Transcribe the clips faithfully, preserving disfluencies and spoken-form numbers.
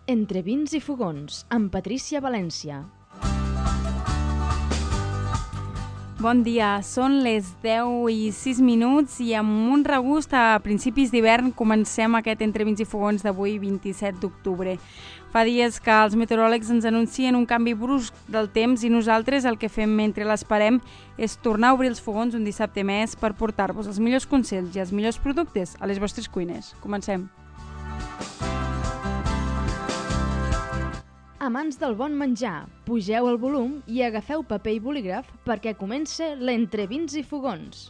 Entre vins i fogons, amb Patrícia València. Bon dia, són les deu i sis minuts i amb un regust a principis d'hivern comencem aquest Entre vins i fogons d'avui, vint-i-set d'octubre. Fa dies que els meteoròlegs ens anuncien un canvi brusc del temps i nosaltres el que fem mentre l'esperem és tornar a obrir els fogons un dissabte més per portar-vos els millors consells i els millors productes a les vostres cuines. Comencem. Amants del bon menjar, pugeu el volum i agafeu paper i bolígraf perquè comença l'Entre vins i fogons.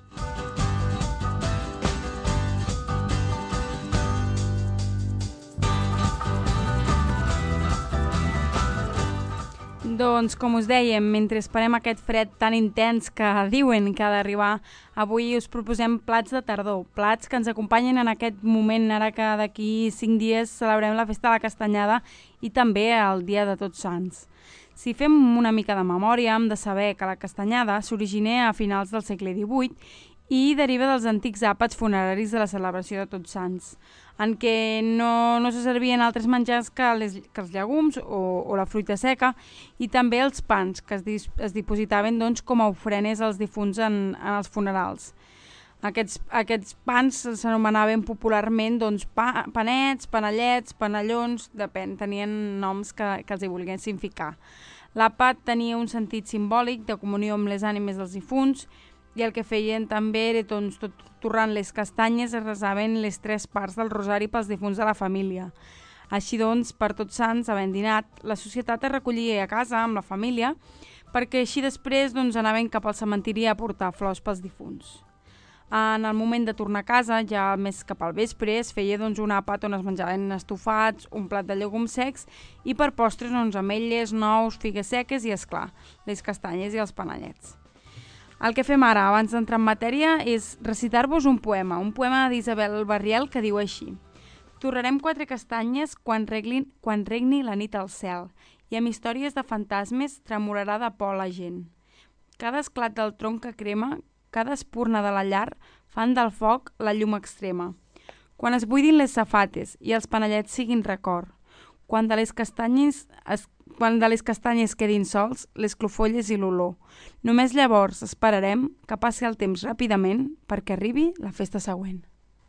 Doncs, com us dèiem, mentre esperem aquest fred tan intens que diuen que ha d'arribar, avui us proposem plats de tardor, plats que ens acompanyen en aquest moment, ara que d'aquí cinc dies celebrem la festa de la castanyada i també el Dia de Tots Sants. Si fem una mica de memòria, hem de saber que la castanyada s'origina a finals del segle divuit i deriva dels antics àpats funeraris de la celebració de Tots Sants, en què no, no se servien altres menjars que, les, que els llegums o, o la fruita seca i també els pans, que es, dis, es dipositaven doncs, com a ofrenes als difunts en, en els funerals. Aquests, aquests pans s'anomenaven popularment doncs, pa, panets, panellets, panellons, depèn, tenien noms que, que els hi volguessin ficar. L'àpat tenia un sentit simbòlic de comunió amb les ànimes dels difunts i el que feien també era, doncs, tot torrant les castanyes, es resaven les tres parts del rosari pels difunts de la família. Així doncs, per Tots Sants, havent dinat, la societat es recollia a casa amb la família perquè així després doncs, anaven cap al cementiri a portar flors pels difunts. En el moment de tornar a casa, ja més cap al vespre, es feia doncs, un àpat on es menjaven estofats, un plat de llegums secs i per postres doncs, ametlles, nous, figues seques i, esclar, les castanyes i els panellets. El que fem ara, abans d'entrar en matèria, és recitar-vos un poema, un poema d'Isabel Barriel que diu així: torrarem quatre castanyes quan, reglin, quan regni la nit al cel i amb històries de fantasmes tremorarà de por la gent. Cada esclat del tronc que crema, cada espurna de la llar fan del foc la llum extrema. Quan es buidin les safates i els panellets siguin record, quan de les castanyes es quan de les castanyes quedin sols, les clofolles i l'olor. Només llavors esperarem que passi el temps ràpidament perquè arribi la festa següent.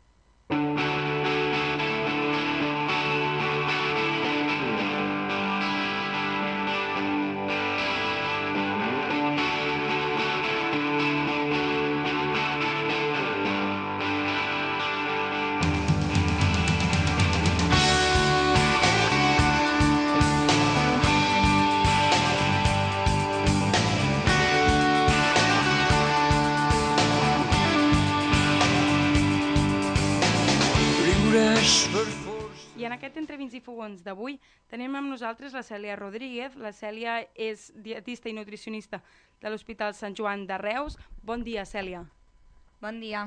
I en aquest Entre vins i fogons d'avui tenim amb nosaltres la Cèlia Rodríguez. La Cèlia és dietista i nutricionista de l'Hospital Sant Joan de Reus. Bon dia, Cèlia. Bon dia.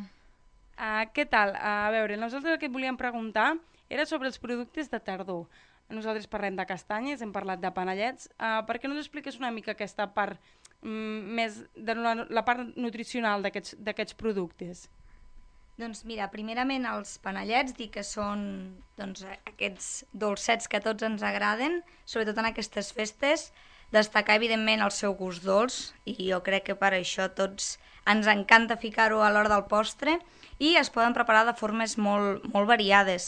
Uh, què tal? Uh, a veure, nosaltres el que et volíem preguntar era sobre els productes de tardor. Nosaltres parlem de castanyes, hem parlat de panellets. Uh, per què no ens expliques una mica aquesta part um, més de la, la part nutricional d'aquests d'aquests productes? Doncs mira, primerament els panellets, dir que són doncs, aquests dolcets que a tots ens agraden, sobretot en aquestes festes, destacar evidentment el seu gust dolç, i jo crec que per això tots ens encanta ficar-ho a l'hora del postre, i es poden preparar de formes molt, molt variades.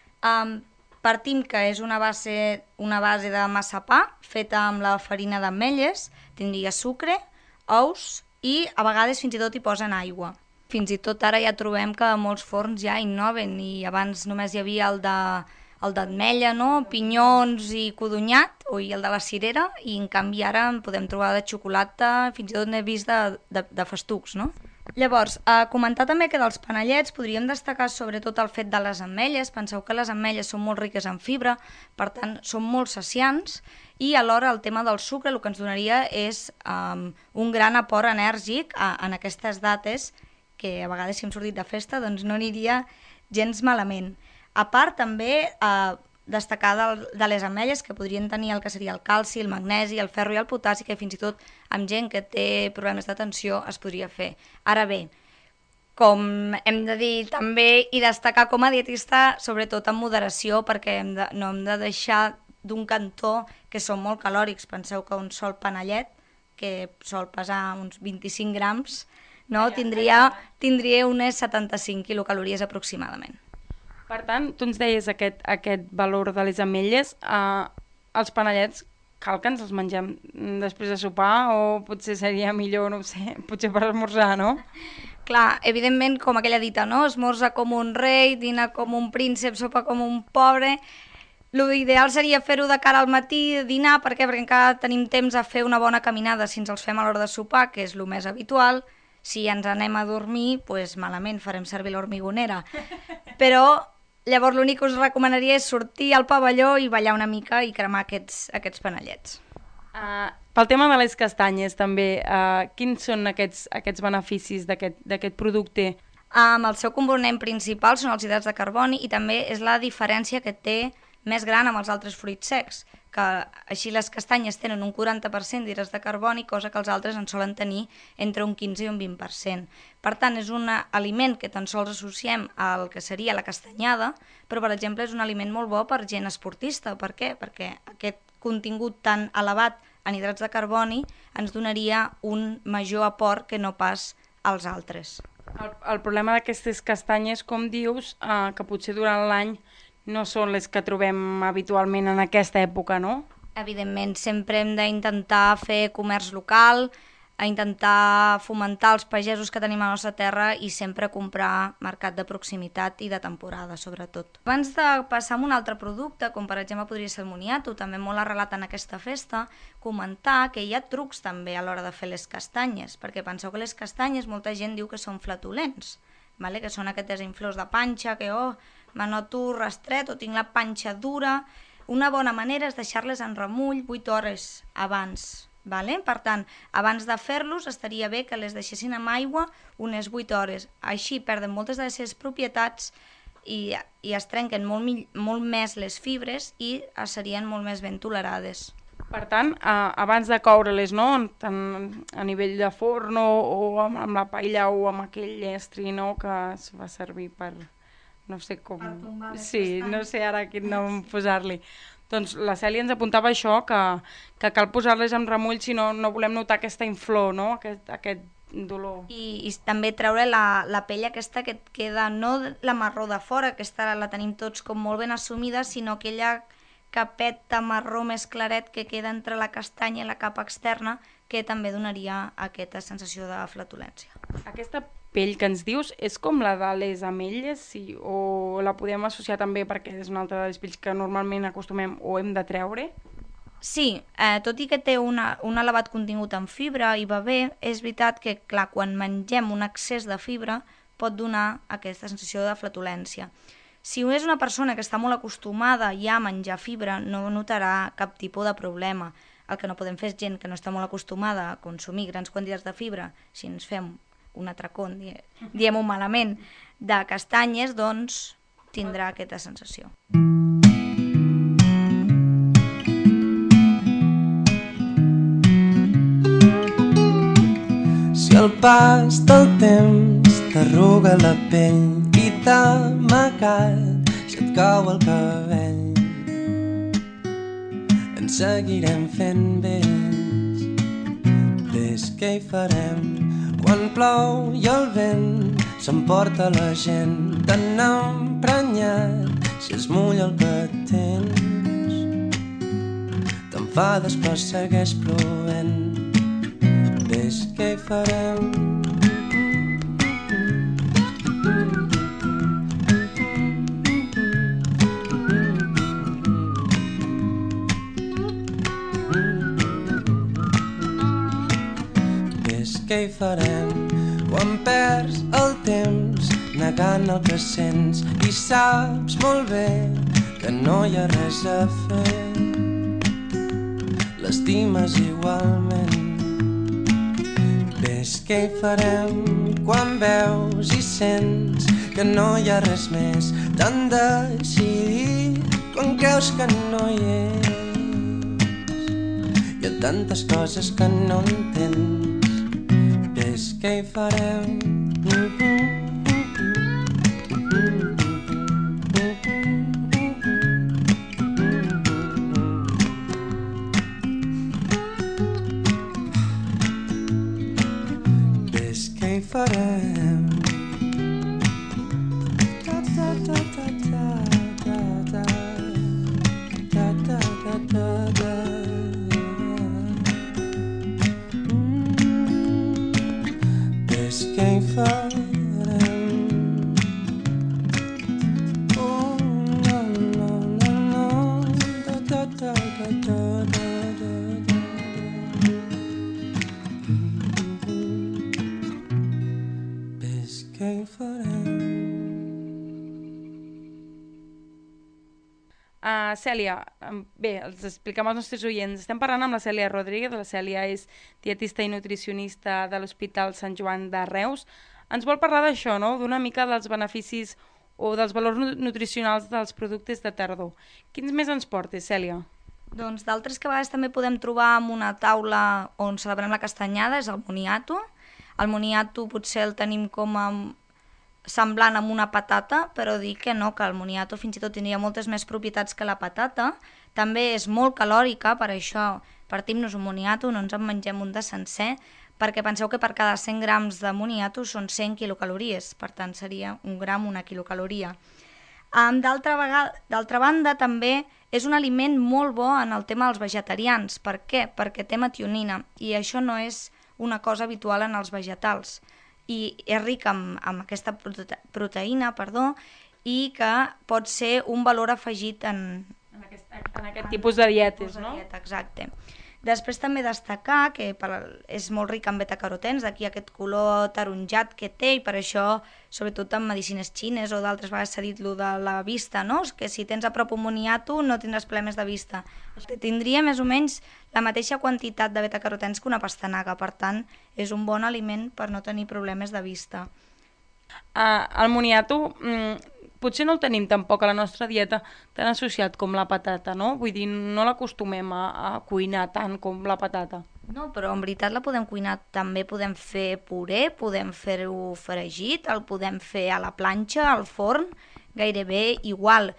Um, partim que és una base, una base de massapà feta amb la farina d'ametlles, tindria sucre, ous i a vegades fins i tot hi posen aigua. Fins i tot ara ja trobem que molts forns ja innoven i abans només hi havia el de el d'ametlla, no? Pinyons i codonyat, o el de la cirera, i en canvi ara en podem trobar de xocolata, fins i tot n'he vist de, de, de festucs, no? Llavors, eh, comentar també que dels panellets podríem destacar sobretot el fet de les ametlles. Penseu que les ametlles són molt riques en fibra, per tant són molt saciants, i alhora el tema del sucre el que ens donaria és um, un gran aport enèrgic a, en aquestes dates, que a vegades si hem sortit de festa doncs no aniria gens malament. A part també eh, destacar de, de les ametlles que podrien tenir el que seria el calci, el magnesi, el ferro i el potassi, que fins i tot amb gent que té problemes d'atenció es podria fer. Ara bé, com hem de dir també i destacar com a dietista, sobretot en moderació, perquè hem de, no hem de deixar d'un cantó que són molt calòrics. Penseu que un sol panellet, que sol pesar uns vint-i-cinc grams, no? tindria, tindria unes setanta-cinc quilocalories aproximadament. Per tant, tu ens deies aquest, aquest valor de les ametlles, eh, els panellets cal que ens els mengem després de sopar o potser seria millor, no ho sé, potser per esmorzar, no? Clar, evidentment, com aquella dita, no? Esmorza com un rei, dina com un príncep, sopa com un pobre. L'ideal seria fer-ho de cara al matí, dinar, per què? Perquè encara tenim temps a fer una bona caminada si ens els fem a l'hora de sopar, que és el més habitual. Si ens anem a dormir, doncs malament, farem servir l'hormigonera. Però llavors l'únic que us recomanaria és sortir al pavelló i ballar una mica i cremar aquests, aquests panellets. Uh, pel tema de les castanyes també, uh, quins són aquests, aquests beneficis d'aquest producte? Um, el seu component principal són els hidrats de carboni i també és la diferència que té més gran amb els altres fruits secs, que així les castanyes tenen un quaranta per cent d'hidrats de carboni, cosa que els altres en solen tenir entre un quinze i un vint per cent. Per tant, és un aliment que tan sols associem al que seria la castanyada, però, per exemple, és un aliment molt bo per gent esportista. Per què? Perquè aquest contingut tan elevat en hidrats de carboni ens donaria un major aport que no pas als altres. El, el problema d'aquestes castanyes, com dius, eh, que potser durant l'any no són les que trobem habitualment en aquesta època, no? Evidentment, sempre hem d'intentar fer comerç local, a intentar fomentar els pagesos que tenim a la nostra terra i sempre comprar mercat de proximitat i de temporada, sobretot. Abans de passar a un altre producte, com per exemple podria ser el moniato, també molt arrelat en aquesta festa, comentar que hi ha trucs també a l'hora de fer les castanyes, perquè penseu que les castanyes molta gent diu que són flatulents, vale? Que són aquestes inflors de panxa, que oh, me noto rastret o tinc la panxa dura. Una bona manera és deixar-les en remull vuit hores abans. Vale? Per tant, abans de fer-los estaria bé que les deixessin amb aigua unes vuit hores. Així perden moltes de les seves propietats i, i es trenquen molt, molt més les fibres i serien molt més ben tolerades. Per tant, eh, abans de coure-les, no? Tant a nivell de forn o, o amb, amb la paella o amb aquell estri, no? Que es fa servir per... no sé com... Per tombar les sí, castanyes. no sé ara quin nom posar-li. Doncs la Cèlia ens apuntava això, que, que cal posar-les en remull si no, no volem notar aquesta inflor, no? Aquest, aquest dolor. I, i també treure la, la pell aquesta que et queda, no la marró de fora, aquesta la tenim tots com molt ben assumida, sinó aquella capeta marró més claret que queda entre la castanya i la capa externa, que també donaria aquesta sensació de flatulència. Aquesta pell que ens dius és com la de les ametlles, sí? O la podem associar també perquè és una altra de les pells que normalment acostumem o hem de treure? Sí, eh, tot i que té una, un elevat contingut en fibra i va bé, és veritat que, clar, quan mengem un excés de fibra pot donar aquesta sensació de flatulència. Si és una persona que està molt acostumada ja a menjar fibra, no notarà cap tipus de problema. El que no podem fer és gent que no està molt acostumada a consumir grans quantitats de fibra. Si ens fem un atracón, diem-ho malament, de castanyes, doncs tindrà aquesta sensació. Si el pas del temps t'arruga la pell i t'ha amagat, si et cau el cabell, ens seguirem fent vells. Ves què hi farem quan plou i el vent s'emporta la gent tan emprenyat. Si es mulla el que tens, t'enfades però segueix plovent. Ves què hi farem. Ves què hi farem quan perds el temps negant el que sents i saps molt bé que no hi ha res a fer. L'estimes igualment. Ves què hi farem quan veus i sents que no hi ha res més tan decidit quan creus que no hi és. Hi ha tantes coses que no entens. Ves què hi farem. Uh, Cèlia, bé, els expliquem als nostres oients. Estem parlant amb la Cèlia Rodríguez. La Cèlia és dietista i nutricionista de l'Hospital Sant Joan de Reus. Ens vol parlar d'això, no?, d'una mica dels beneficis o dels valors nutricionals dels productes de tardor. Quins més ens portes, Cèlia? Doncs d'altres que a vegades també podem trobar en una taula on celebrem la castanyada és el moniato. El moniato potser el tenim com a semblant amb una patata, però dic que no, que el moniato fins i tot tindria moltes més propietats que la patata. També és molt calòrica, per això partim-nos un moniato, no ens en mengem un de sencer, perquè penseu que per cada cent grams de moniato són cent quilocalories, per tant seria un gram una quilocaloria. Um, D'altra banda, també és un aliment molt bo en el tema dels vegetarians. Per què? Perquè té metionina, i això no és una cosa habitual en els vegetals. I és ric amb, amb aquesta prote proteïna, perdó, i que pot ser un valor afegit en, en, aquest, en aquest tipus de dietes, tipus de no? Dieta, exacte. Després també destacar que per, és molt ric en betacarotens, d'aquí aquest color taronjat que té, i per això, sobretot en medicines xines o d'altres vegades s'ha dit lo de la vista, no? Que si tens a prop un moniato no tindràs problemes de vista. Tindria més o menys la mateixa quantitat de betacarotens que una pastanaga, per tant, és un bon aliment per no tenir problemes de vista. Uh, el moniato mm, potser no el tenim tampoc a la nostra dieta tan associat com la patata, no? Vull dir, no l'acostumem a, a cuinar tant com la patata. No, però en veritat la podem cuinar, també podem fer puré, podem fer-ho fregit, el podem fer a la planxa, al forn, gairebé igual.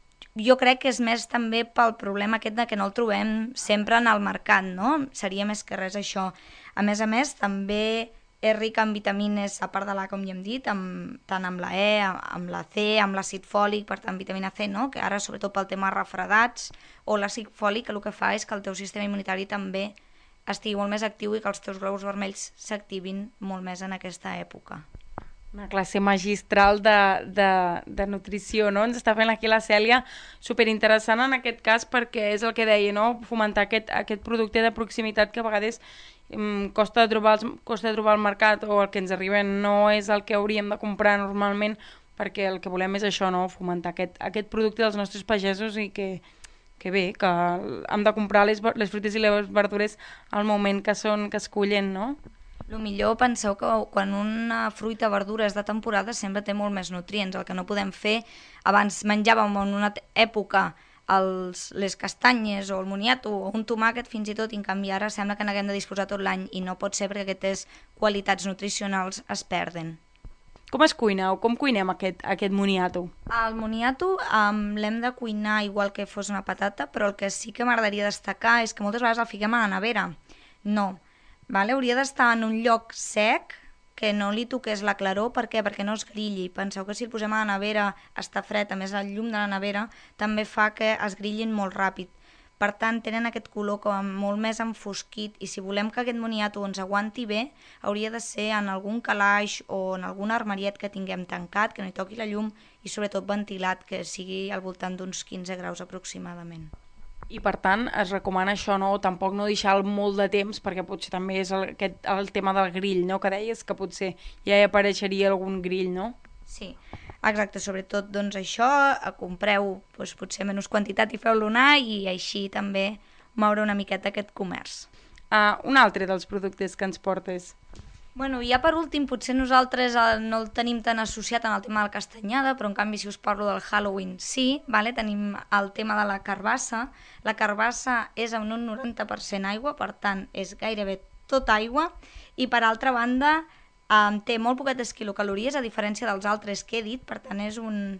Jo crec que és més també pel problema aquest de que no el trobem sempre en el mercat, no? Seria més que res això. A més a més, també és ric en vitamines, a part de la, com ja hem dit, amb, tant amb la E, amb la C, amb l'àcid fòlic, per tant, vitamina C, no? Que ara, sobretot pel tema refredats, o l'àcid fòlic, el que fa és que el teu sistema immunitari també estigui molt més actiu i que els teus glòbuls vermells s'activin molt més en aquesta època. Una classe magistral de, de, de nutrició, no? Ens està fent aquí la Cèlia, superinteressant en aquest cas, perquè és el que deia, no? Fomentar aquest, aquest producte de proximitat que a vegades um, costa, trobar els, costa trobar al mercat, o el que ens arriba no és el que hauríem de comprar normalment, perquè el que volem és això, no? Fomentar aquest, aquest producte dels nostres pagesos i que, que bé, que hem de comprar les, les fruites i les verdures al moment que, són, que es cullen, no? El millor, penseu que quan una fruita o verdura és de temporada sempre té molt més nutrients. El que no podem fer, abans menjàvem en una època els, les castanyes o el moniato o un tomàquet fins i tot, i en canvi ara sembla que n'haguem de disposar tot l'any, i no pot ser perquè aquestes qualitats nutricionals es perden. Com es cuina o com cuinem aquest, aquest moniato? El moniato um, l'hem de cuinar igual que fos una patata, però el que sí que m'agradaria destacar és que moltes vegades el fiquem a la nevera. No. Vale? Hauria d'estar en un lloc sec, que no li toqués la claror. Per què? Perquè no es grilli. Penseu que si el posem a la nevera està fred, a més el llum de la nevera també fa que es grillin molt ràpid. Per tant, tenen aquest color com molt més enfosquit, i si volem que aquest moniato ens aguanti bé, hauria de ser en algun calaix o en algun armariet que tinguem tancat, que no hi toqui la llum, i sobretot ventilat, que sigui al voltant d'uns quinze graus aproximadament. I per tant es recomana això, no? Tampoc no deixar molt de temps, perquè potser també és el, aquest, el tema del grill, no? Que deies que potser ja hi apareixeria algun grill, no? Sí, exacte, sobretot doncs això, compreu doncs, potser menys quantitat i feu-lo anar, i així també moure una miqueta aquest comerç. Uh, un altre dels productes que ens portes. Bueno, ja per últim, potser nosaltres no el tenim tan associat en el tema de la castanyada, però en canvi si us parlo del Halloween sí, vale? Tenim el tema de la carbassa. La carbassa és en un noranta per cent aigua, per tant és gairebé tot aigua, i per altra banda eh, té molt poquetes quilocalories, a diferència dels altres que he dit, per tant és, un,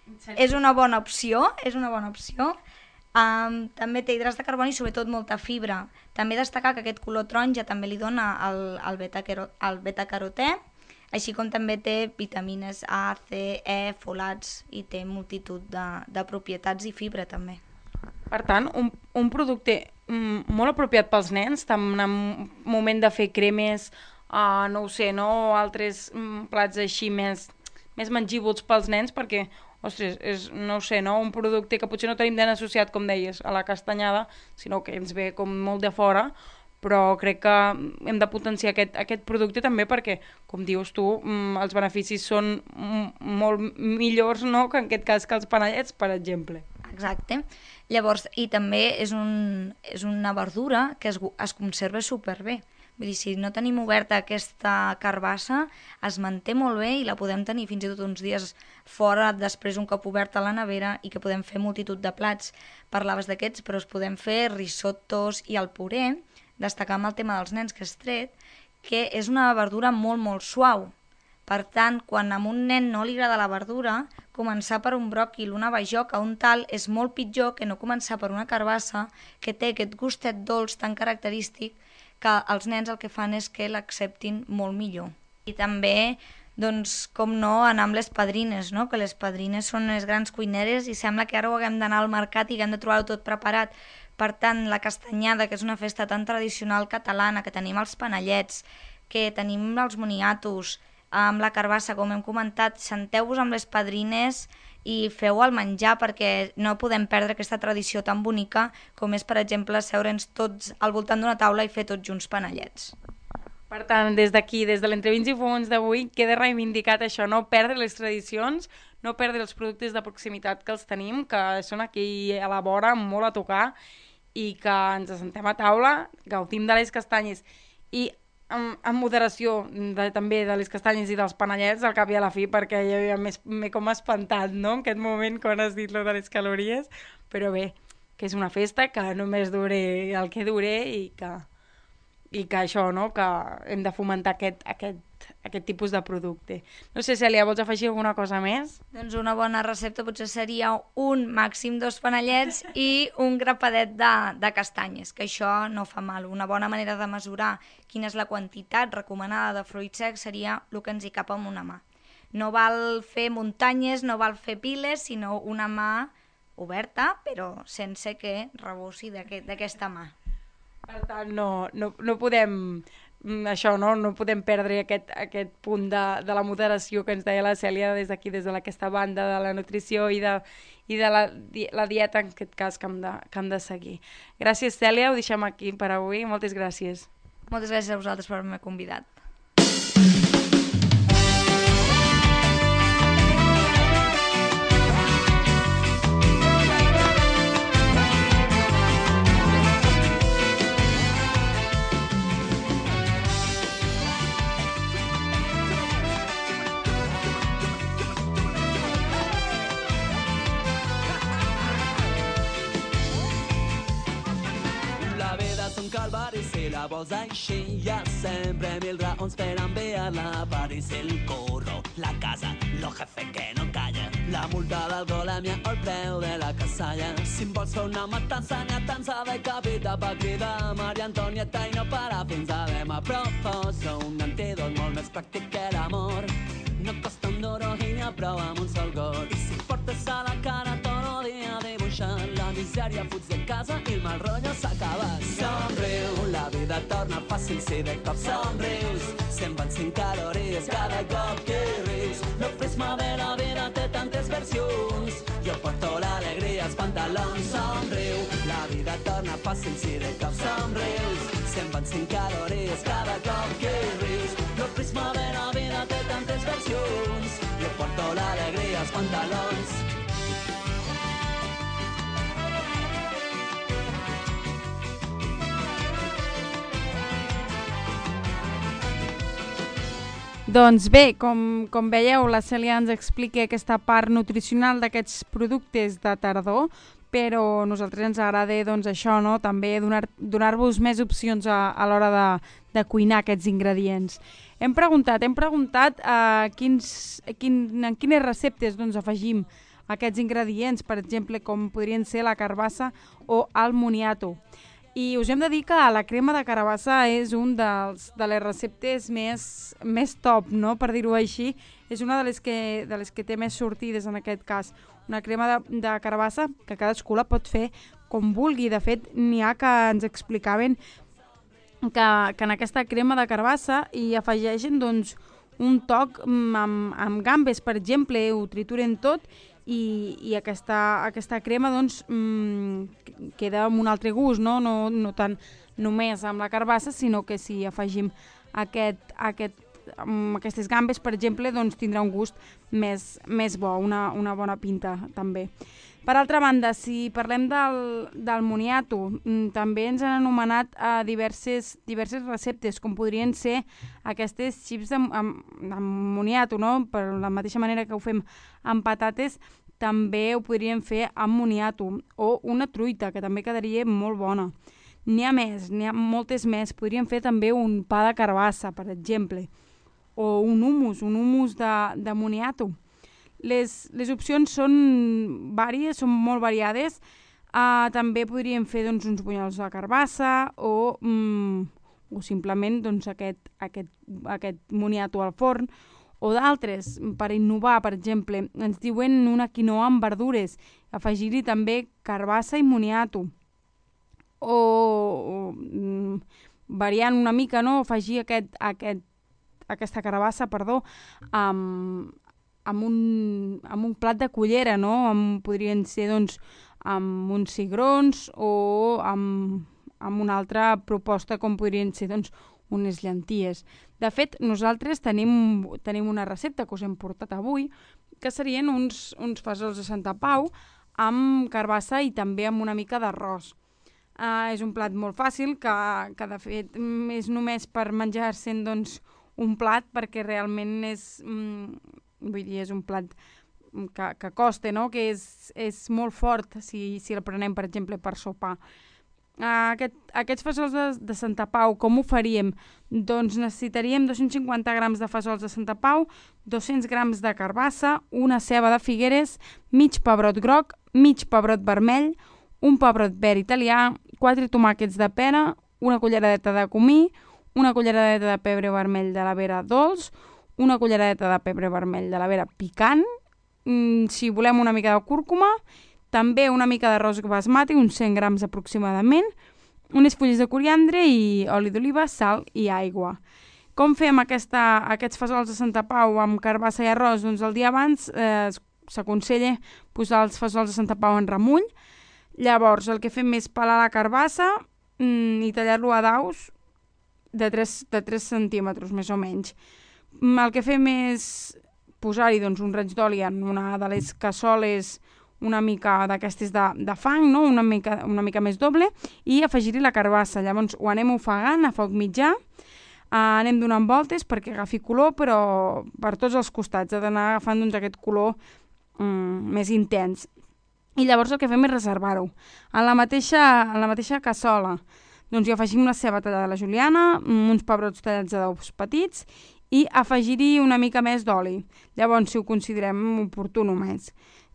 és una bona opció, és una bona opció. Um, també té hidrats de carboni i sobretot molta fibra. També destacar que aquest color taronja també li dona el, el beta-carotè, així com també té vitamines A, C, E, folats, i té multitud de, de propietats i fibra també. Per tant, un, un producte mm, molt apropiat pels nens, tant en un moment de fer cremes, uh, no ho sé, no? Altres mm, plats així més, més mengívols pels nens, perquè ostres, és, no sé, no? Un producte que potser no tenim ben associat, com deies, a la castanyada, sinó que ens ve com molt de fora, però crec que hem de potenciar aquest, aquest producte també perquè, com dius tu, els beneficis són molt millors, no?, que en aquest cas que els panellets, per exemple. exacte. Llavors, i també és, un, és una verdura que es, es conserva superbé. Vull dir, si no tenim oberta aquesta carbassa, es manté molt bé i la podem tenir fins i tot uns dies fora, després un cop oberta a la nevera, i que podem fer multitud de plats. Parlaves d'aquests, però es podem fer risottos i el puré, destacar amb el tema dels nens que has tret, que és una verdura molt, molt suau. Per tant, quan a un nen no li agrada la verdura, començar per un bròquil, una bajoca, un tal, és molt pitjor que no començar per una carbassa que té aquest gustet dolç tan característic que els nens el que fan és que l'acceptin molt millor. I també, doncs, com no, anar amb les padrines, no? Que les padrines són les grans cuineres i sembla que ara ho haguem d'anar al mercat i haguem de trobar-ho tot preparat. Per tant, la castanyada, que és una festa tan tradicional catalana, que tenim els panellets, que tenim els moniatos, amb la carbassa, com hem comentat, senteu-vos amb les padrines i feu el menjar, perquè no podem perdre aquesta tradició tan bonica com és, per exemple, seure'ns tots al voltant d'una taula i fer tots junts panellets. Per tant, des d'aquí, des de l'Entrevins i Fumons d'avui, queda reivindicat això, no perdre les tradicions, no perdre els productes de proximitat que els tenim, que són aquí a la vora, molt a tocar, i que ens assentem a taula, gaudim de les castanyes, i amb, amb moderació de, també de les castanyes i dels panellets al cap i a la fi, perquè ja m'he com espantat, no?, en aquest moment quan has dit lo de les calories, però bé, que és una festa que només dure el que dure i que, i que això, no?, que hem de fomentar aquest, aquest, aquest tipus de producte. No sé, Cèlia, vols afegir alguna cosa més? Doncs una bona recepta potser seria un màxim dos panellets i un grapadet de, de castanyes, que això no fa mal. Una bona manera de mesurar quina és la quantitat recomanada de fruits secs seria el que ens hi cap amb una mà. No val fer muntanyes, no val fer piles, sinó una mà oberta, però sense que rebossi d'aquesta mà. Per tant, no, no, no podem... això, no? No podem perdre aquest, aquest punt de, de la moderació que ens deia la Cèlia des d'aquí, des d'aquesta banda de la nutrició i de, i de la, la dieta, en aquest cas, que hem, de, que hem de seguir. Gràcies, Cèlia, ho deixem aquí per avui. Moltes gràcies. Moltes gràcies a vosaltres per haver-me convidat. Calvari, si la vols així, hi ha sempre mil raons per enviar-la a París. El curro, la casa, lo jefe que no calla, la multa d'alcoholèmia o el preu de la casalla. Si em vols fer una matança, n'hi ha tants de capita per cridar Maria Antonieta i no parar fins a demà. Proposo un antídot molt més pràctic que l'amor. No costa un duro i n'hi ha prou amb un sol got. I si portes a la cara tot el dia dibuixant, la misèria fuig de casa i el mal rotllo s'ha acabat. Somriu, la vida torna fàcil si de cop somrius. Se'n van cinc calories cada cop que rius. El prisma de la vida té tantes versions. Jo porto l'alegria als pantalons. Somriu, la vida torna fàcil si de cop somrius. Se'n van cinc calories cada cop que rius. El prisma de la vida té tantes versions. Jo porto l'alegria als pantalons. Doncs bé, com, com veieu, la Cèlia ens explica aquesta part nutricional d'aquests productes de tardor, però a nosaltres ens agrada, doncs, això, no? També donar, donar-vos més opcions a, a l'hora de, de cuinar aquests ingredients. Hem preguntat, hem preguntat uh, quins, quin, en quines receptes, doncs, afegim aquests ingredients, per exemple, com podrien ser la carbassa o el moniato. I us hem de dir que la crema de carabassa és un dels, de les receptes més, més top, no? Per dir-ho així. És una de les, que, de les que té més sortides en aquest cas. Una crema de, de carabassa que cadascú la pot fer com vulgui. De fet, n'hi ha que ens explicaven que, que en aquesta crema de carabassa hi afegeixen, doncs, un toc amb, amb gambes, per exemple, ho trituren tot i, i aquesta, aquesta crema, doncs, mmm, queda amb un altre gust, no? No, no tant només amb la carbassa, sinó que si afegim aquest, aquest, amb aquestes gambes, per exemple, doncs tindrà un gust més, més bo, una, una bona pinta també. Per altra banda, si parlem del, del moniato, també ens han anomenat a diverses, diverses receptes, com podrien ser aquestes xips de, amb, amb moniato, no? Per la mateixa manera que ho fem amb patates, també ho podríem fer amb moniato, o una truita, que també quedaria molt bona. N'hi ha més, n'hi ha moltes més. Podríem fer també un pa de carbassa, per exemple, o un hummus, un hummus de, de moniato. Les, les opcions són vàries, són molt variades. Uh, també podríem fer doncs, uns bunyols de carbassa o, mm, o simplement doncs, aquest, aquest, aquest moniato al forn. O d'altres, per innovar, per exemple, ens diuen una quinoa amb verdures, afegir-hi també carbassa i moniato. O, o mm, variant una mica, no? Afegir aquest, aquest, aquesta carbassa, perdó, amb... amb un, amb un plat de cullera, no? Amb, podrien ser, doncs, amb uns cigrons o amb, amb una altra proposta com podrien ser, doncs, unes llenties. De fet, nosaltres tenim, tenim una recepta que us hem portat avui, que serien uns, uns fesols de Santa Pau amb carbassa i també amb una mica d'arròs. Uh, és un plat molt fàcil, que, que de fet és només per menjar-se'n, doncs, un plat, perquè realment és... Mm, vull dir, és un plat que, que costa, no? Que és, és molt fort si, si el prenem, per exemple, per sopar. Uh, aquest, aquests fesols de, de Santa Pau, com ho faríem? Doncs necessitaríem dos-cents cinquanta grams de fesols de Santa Pau, dos-cents grams de carbassa, una ceba de Figueres, mig pebrot groc, mig pebrot vermell, un pebrot verd italià, quatre tomàquets de pera, una culleradeta de comí, una culleradeta de pebre vermell de la vera dolç, una culleradeta de pebre vermell de la vera picant, mm, si volem una mica de cúrcuma, també una mica d'arròs basmati, uns cent grams aproximadament, unes fulles de coriandre i oli d'oliva, sal i aigua. Com fem aquesta, aquests fesols de Santa Pau amb carbassa i arròs? Doncs el dia abans eh, s'aconsella posar els fesols de Santa Pau en remull. Llavors el que fem és pelar la carbassa mm, i tallar-lo a daus de tres, de tres centímetres més o menys. El que fem és posar-hi doncs, un raig d'oli en una de les cassoles, una mica d'aquestes de, de fang, no? una, mica, una mica més doble, i afegir-hi la carbassa. Llavors ho anem ofegant a foc mitjà, eh, anem donant voltes perquè agafi color, però per tots els costats, ha d'anar agafant doncs, aquest color mm, més intens. I llavors el que fem és reservar-ho. En la mateixa, en la mateixa cassola doncs, hi afegim la ceba tallada de la juliana, uns pebrots tallats a daus petits, i afegir-hi una mica més d'oli. Llavors, si ho considerem oportú només.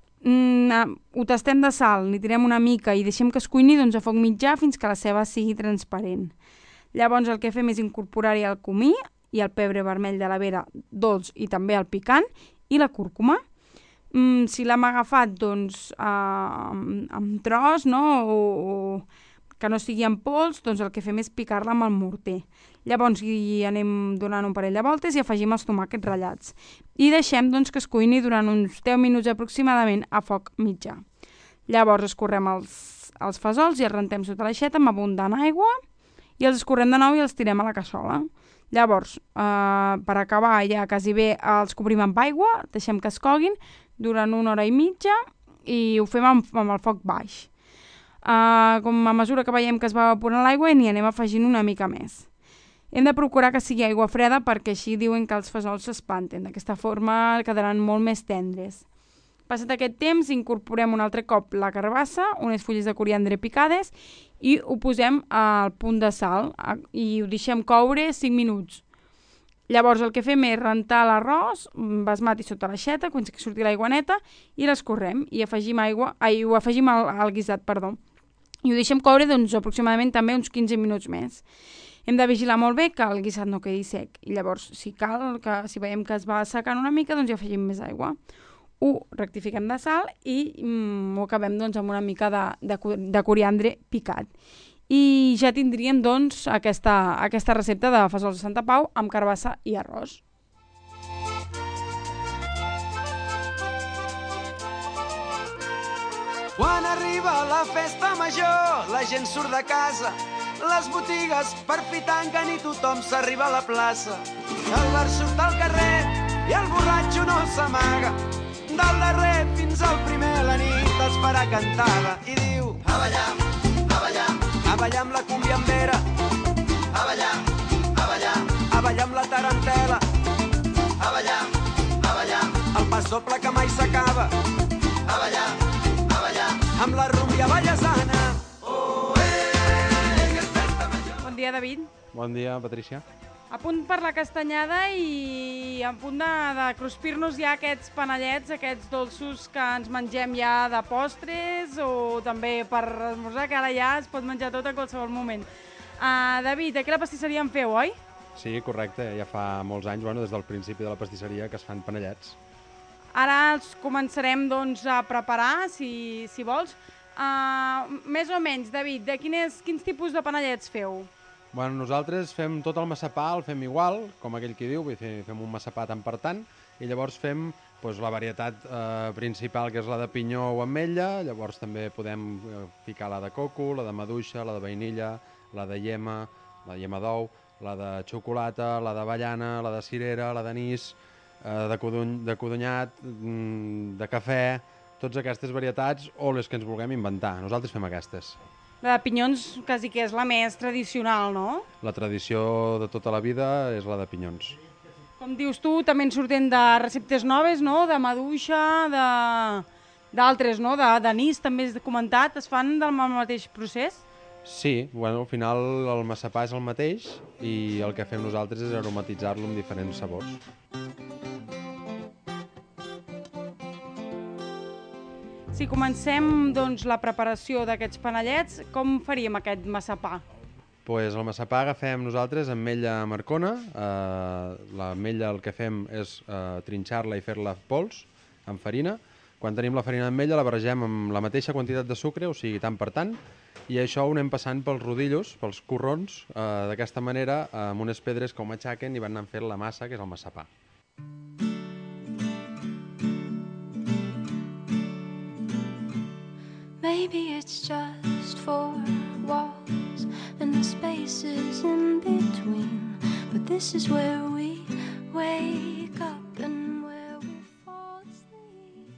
Mm, ho tastem de sal, n'hi tirem una mica i deixem que es cuini doncs, a foc mitjà fins que la ceba sigui transparent. Llavors, el que fem és incorporar-hi el comí i el pebre vermell de la vera dolç i també el picant i la cúrcuma. Mm, si l'hem agafat doncs, eh, amb, amb tros, no? o, o que no sigui en pols, doncs el que fem és picar-la amb el morter. Llavors hi anem donant un parell de voltes i afegim els tomàquets ratllats. I deixem doncs, que es cuini durant uns deu minuts aproximadament a foc mitjà. Llavors escorrem els, els fesols i els rentem sota l'aixeta amb abundant aigua i els escorrem de nou i els tirem a la cassola. Llavors, eh, per acabar ja quasi bé els cobrim amb aigua, deixem que es coguin durant una hora i mitja i ho fem amb, amb el foc baix. Uh, com a mesura que veiem que es va evaporant l'aigua n'hi anem afegint una mica més. Hem de procurar que sigui aigua freda perquè així diuen que els fesols s'espanten. D'aquesta forma quedaran molt més tendres. Passat aquest temps incorporem un altre cop la carbassa, unes fulles de coriandre picades i ho posem al punt de sal i ho deixem coure cinc minuts. Llavors el que fem és rentar l'arròs basmati sota l'aixeta, fins que surti l'aigua neta, i l'escorrem i afegim aigua, ai, ho afegim al, al guisat, perdó. I ho deixem coure doncs, aproximadament també uns quinze minuts més. Hem de vigilar molt bé que el guisat no quedi sec. I llavors, si cal, que, si veiem que es va assecant una mica, doncs hi afegim més aigua. Ho rectifiquem de sal i mm, ho acabem doncs, amb una mica de, de, de coriandre picat. I ja tindríem doncs, aquesta, aquesta recepta de fesols de Santa Pau amb carbassa i arròs. Quan arriba la festa major, la gent surt de casa, les botigues per fi tanquen i tothom s'arriba a la plaça. El bar surt al carrer i el borratxo no s'amaga, del darrer fins al primer a la nit. festa es farà cantada i diu a ballar, a ballar, a ballar amb la cumbiambera, a ballar, a ballar, a ballar amb la tarantela, a ballar, a ballar, el pas doble que mai s'acaba, a ballar, a ballar, amb la rúmbia ballesana. Oh, eh, que és festa major. Bon dia, David. Bon dia, Patricia. A punt per la castanyada i a punt de, de cruspir-nos ja aquests panellets, aquests dolços que ens mengem ja de postres o també per esmorzar, que ara ja es pot menjar tot en qualsevol moment. Uh, David, aquí a la pastisseria en feu, oi? Sí, correcte, ja fa molts anys, bueno, des del principi de la pastisseria, que es fan panellets. Ara els començarem doncs, a preparar, si, si vols. Uh, més o menys, David, de quines, quins tipus de panellets feu? Bueno, nosaltres fem tot el massapà, el fem igual, com aquell qui diu, vull dir, fem un massapà tant per tant, i llavors fem doncs, la varietat eh, principal, que és la de pinyó o ametlla, llavors també podem eh, ficar la de coco, la de maduixa, la de vainilla, la de iema, la de iema d'ou, la de xocolata, la d'avellana, la de cirera, la d'anís, eh, de, coduny, de codonyat, mm, de cafè, totes aquestes varietats o les que ens vulguem inventar. Nosaltres fem aquestes. La de pinyons quasi que és la més tradicional, no? La tradició de tota la vida és la de pinyons. Com dius tu, també en surten de receptes noves, no? De maduixa, de... d'altres, no? D'anís, també has comentat. Es fan del mateix procés? Sí, bueno, al final el massapà és el mateix i el que fem nosaltres és aromatitzar-lo amb diferents sabors. Si comencem doncs, la preparació d'aquests panellets, com faríem aquest massapà? Pues el massapà agafem nosaltres ametlla marcona. Eh, l'ametlla el que fem és eh, trinxar-la i fer-la pols amb farina. Quan tenim la farina d'ametlla la barregem amb la mateixa quantitat de sucre, o sigui, tant per tant, i això ho anem passant pels rodillos, pels corrons, eh, d'aquesta manera, amb unes pedres que ho matxaquen i van anant fent la massa, que és el massapà. Maybe it's just four walls and the spaces in between, but this is where we wake up and where we fall asleep.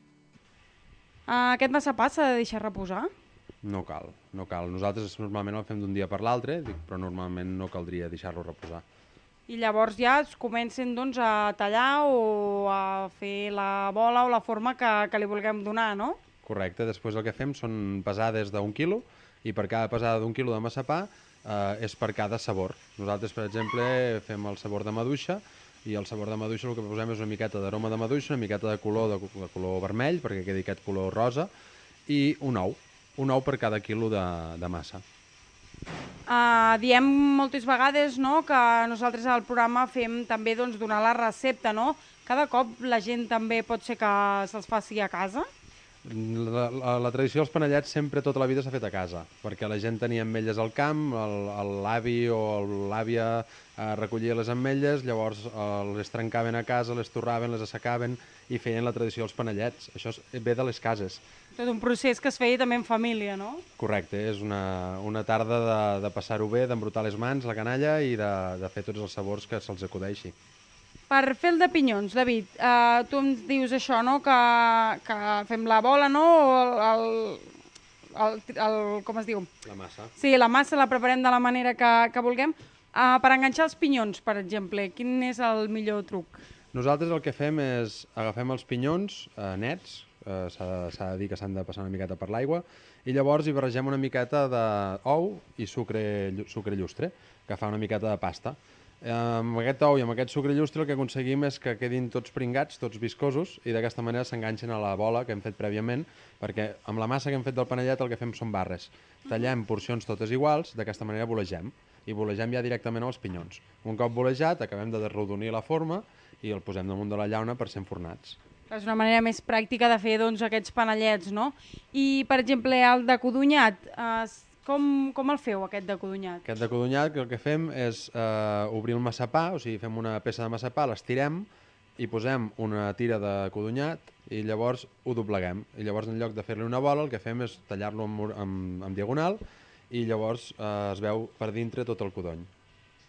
Uh, aquest massapà s'ha de deixar reposar? No cal, no cal. Nosaltres normalment el fem d'un dia per l'altre, però normalment no caldria deixar-lo reposar. I llavors ja es comencen doncs, a tallar o a fer la bola o la forma que, que li vulguem donar, no? Correcte, després el que fem són pesades d'un quilo i per cada pesada d'un quilo de massapà eh, és per cada sabor. Nosaltres, per exemple, fem el sabor de maduixa i el sabor de maduixa el que posem és una miqueta d'aroma de maduixa, una miqueta de color, de, de color vermell, perquè quedi aquest color rosa, i un ou, un ou per cada quilo de, de massa. Uh, diem moltes vegades no, que nosaltres al programa fem també doncs, donar la recepta, no? Cada cop la gent també pot ser que se'ls faci a casa? La, la, la tradició dels panellets sempre tota la vida s'ha fet a casa, perquè la gent tenia ametlles al camp, l'avi o l'àvia eh, recollia les ametlles, llavors eh, les trencaven a casa, les torraven, les assecaven i feien la tradició dels panellets. Això ve de les cases. Tot un procés que es feia també en família, no? Correcte, és una, una tarda de, de passar-ho bé, d'embrutar les mans, la canalla i de, de fer tots els sabors que se'ls acudeixi. Per fer el de pinyons, David, eh, tu em dius això, no?, que, que fem la bola, no?, o el, el, el, com es diu? La massa. Sí, la massa la preparem de la manera que, que vulguem. Uh, per enganxar els pinyons, per exemple, quin és el millor truc? Nosaltres el que fem és agafem els pinyons eh, nets, eh, s'ha de dir que s'han de passar una miqueta per l'aigua, i llavors hi barregem una miqueta d'ou i sucre, sucre llustre, que fa una miqueta de pasta. Amb aquest ou i amb aquest sucre llustre el que aconseguim és que quedin tots pringats, tots viscosos, i d'aquesta manera s'enganxen a la bola que hem fet prèviament, perquè amb la massa que hem fet del panellet el que fem són barres. Tallem porcions totes iguals, d'aquesta manera volegem, i volegem ja directament als pinyons. Un cop volejat acabem de desrodonir la forma i el posem damunt de la llauna per ser enfornats. És una manera més pràctica de fer doncs, aquests panellets, no? I, per exemple, el de codonyat, eh, Com, com el feu, aquest de codonyat? Aquest de codonyat, el que fem és eh, obrir el massapà, o sigui, fem una peça de massapà, l'estirem i posem una tira de codonyat i llavors ho dobleguem. I llavors, en lloc de fer-li una bola, el que fem és tallar-lo en, en, en diagonal i llavors eh, es veu per dintre tot el codony.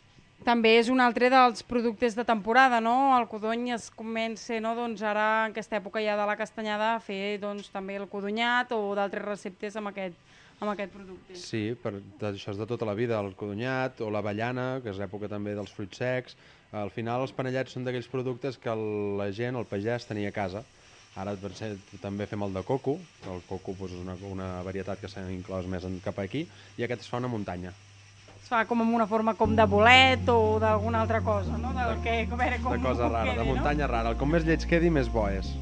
També és un altre dels productes de temporada, no? El codony es comença, no? Doncs ara, en aquesta època ja de la castanyada, a fer doncs, també el codonyat o d'altres receptes amb aquest, amb aquest producte. Sí, per, això és de tota la vida, el codonyat o l'avellana, que és època també dels fruits secs. Al final els panellets són d'aquells productes que la gent, el pagès, tenia a casa. Ara per ser, també fem el de coco, el coco doncs, és una, una varietat que s'ha inclòs més en, cap aquí, i aquest es fa una muntanya. Es fa com amb una forma com de bolet o d'alguna altra cosa, no? Del que, a veure com, de cosa com rara, quedi, de muntanya no? rara. Com més lleig quedi, més bo és.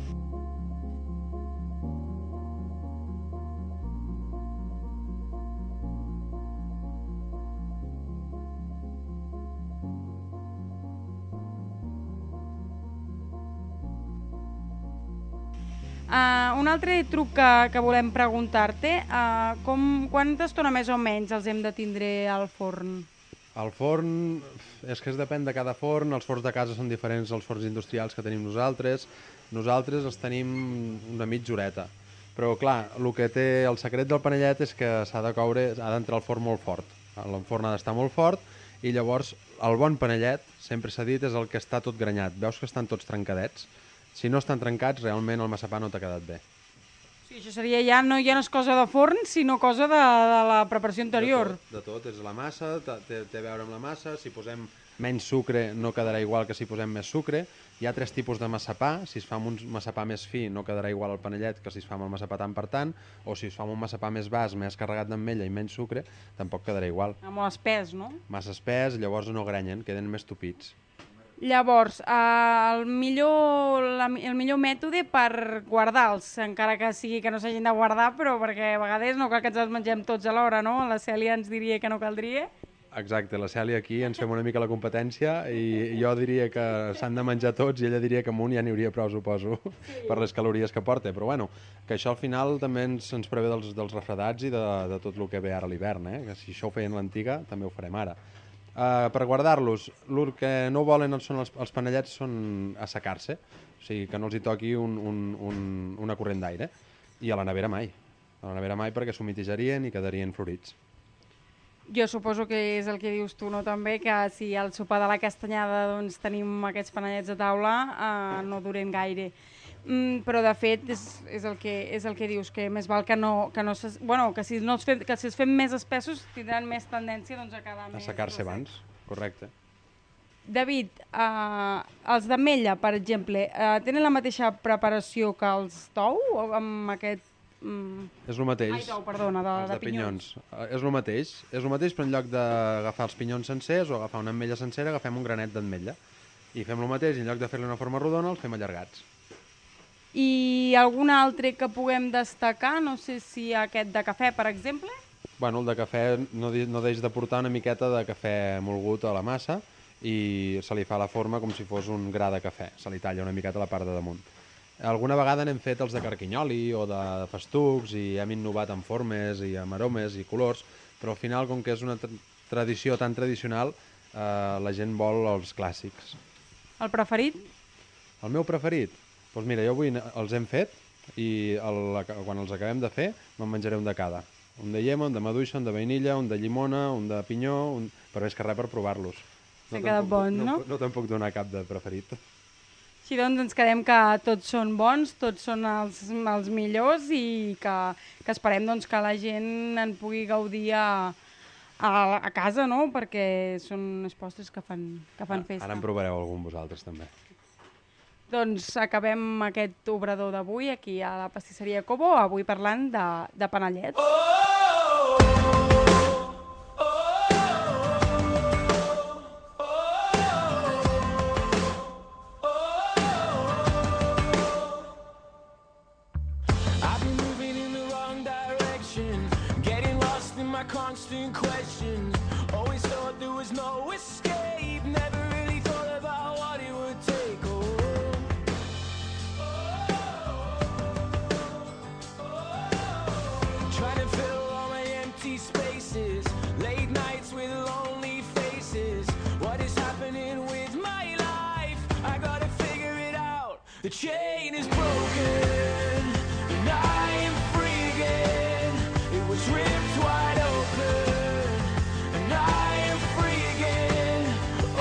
Uh, un altre truc que, que volem preguntar-te, uh, com, quanta estona més o menys els hem de tindre al forn? El forn, és que es depèn de cada forn, els forns de casa són diferents als forns industrials que tenim nosaltres, nosaltres els tenim una mitja horeta. Però clar, el que té el secret del panellet és que s'ha de coure, ha d'entrar al forn molt fort. El forn ha d'estar molt fort i llavors el bon panellet, sempre s'ha dit, és el que està tot granyat. Veus que estan tots trencadets? Si no estan trencats, realment el massapà no t'ha quedat bé. Sí, això seria ja no, ja no és cosa de forn, sinó cosa de, de la preparació anterior. De tot, de tot, és la massa, té, té a veure amb la massa, si posem menys sucre no quedarà igual que si posem més sucre. Hi ha tres tipus de massapà, si es fa amb un massapà més fi no quedarà igual el panellet que si es fa amb el massapà tant per tant, o si es fa amb un massapà més bas, més carregat d'ametlla i menys sucre, tampoc quedarà igual. Amb l'espès, no? Massa espès, llavors no granyen, queden més tupits. Llavors, eh, el, millor, la, el millor mètode per guardar-los, encara que sigui que no s'hagin de guardar, però perquè a vegades no cal que ens els mengem tots alhora, no? La Cèlia ens diria que no caldria. Exacte, la Cèlia aquí ens fem una mica la competència i jo diria que s'han de menjar tots i ella diria que amb un ja n'hi hauria prou, suposo, sí. per les calories que porta. Però bueno, que això al final també ens, ens prevé dels, dels refredats i de, de tot el que ve ara a l'hivern, eh? Que si això ho feien l'antiga, també ho farem ara. Uh, per guardar-los, el que no volen són els, els panellets són assecar-se, o sigui que no els hi toqui un, un, un, una corrent d'aire, i a la nevera mai, a la nevera mai perquè s'humitijarien i quedarien florits. Jo suposo que és el que dius tu, no, també, que si al sopar de la castanyada doncs, tenim aquests panellets a taula, uh, no duren gaire. Mm, però de fet és, és, el que, és el que dius, que més val que no, que no ses, bueno, que si, no els fem, que si els fem més espessos tindran més tendència doncs, a quedar més... A secar-se abans, correcte. David, uh, els d'ametlla, per exemple, uh, tenen la mateixa preparació que els d'ou o amb aquest... Mm... És el mateix. Ai, d'ou, perdona, de, de, de pinyons. pinyons. Uh, és el mateix, és el mateix, però en lloc d'agafar els pinyons sencers o agafar una ametlla sencera, agafem un granet d'ametlla. I fem el mateix, i en lloc de fer-li una forma rodona, els fem allargats. I algun altre que puguem destacar? No sé si aquest de cafè, per exemple? Bueno, el de cafè no, no deix de portar una miqueta de cafè molgut a la massa i se li fa la forma com si fos un gra de cafè. Se li talla una miqueta la part de damunt. Alguna vegada n'hem fet els de carquinyoli o de festucs i hem innovat amb formes i amb aromes i colors, però al final, com que és una tra tradició tan tradicional, eh, la gent vol els clàssics. El preferit? El meu preferit? Doncs mira, jo avui els hem fet i el, quan els acabem de fer me'n menjaré un de cada. Un de llema, un de maduixa, un de vainilla, un de llimona, un de pinyó, un... però més que res per provar-los. No S'han quedat bons, no? No, no te'n puc donar cap de preferit. Així doncs ens quedem que tots són bons, tots són els, els millors i que, que esperem doncs, que la gent en pugui gaudir a, a, a casa, no? Perquè són uns postres que fan, que fan festa. Ara en provareu algun vosaltres també. Doncs acabem aquest obrador d'avui aquí a la pastisseria Cobo, avui parlant de, de panellets. Oh! Constant questions. Always thought there was no escape. Never really thought about what it would take. Oh, oh, oh. Trying to fill all my empty spaces. Late nights with lonely faces. What is happening with my life? I gotta figure it out. The chain is broken, and I am free again. It was ripped wide open. I am free again.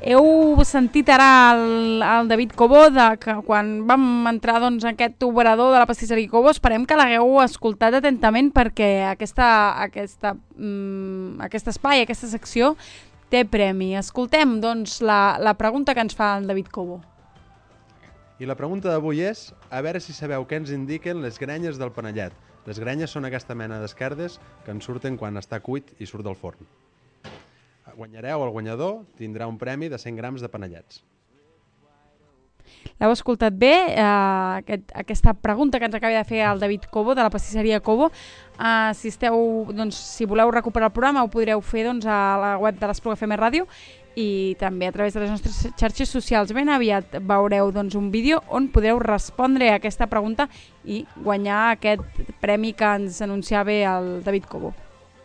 Heu sentit ara el, el David Cobo, de, que quan vam entrar doncs, en aquest obrador de la pastisseria Cobo, esperem que l'hagueu escoltat atentament perquè aquesta, aquesta, mm, aquest espai, aquesta secció, té premi. Escoltem doncs, la, la pregunta que ens fa el David Cobo. I la pregunta d'avui és, a veure si sabeu què ens indiquen les grenyes del panellet. Les grenyes són aquesta mena d'esquerdes que ens surten quan està cuit i surt del forn. Guanyareu, el guanyador tindrà un premi de cent grams de panellets. L'heu escoltat bé, eh, aquest, aquesta pregunta que ens acaba de fer el David Cobo, de la pastisseria Cobo. Eh, si, esteu, doncs, si voleu recuperar el programa ho podreu fer doncs, a la web de l'Espluga F M Ràdio i també a través de les nostres xarxes socials. Ben aviat veureu doncs, un vídeo on podreu respondre a aquesta pregunta i guanyar aquest premi que ens anunciava el David Cobo.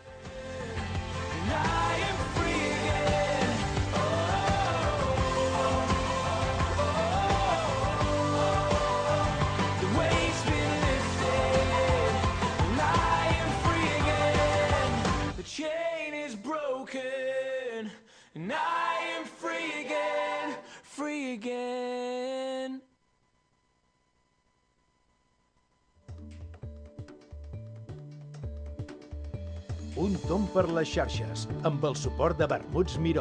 And I am free again, free again. Un tomb per les xarxes, amb el suport de Vermuts Miró.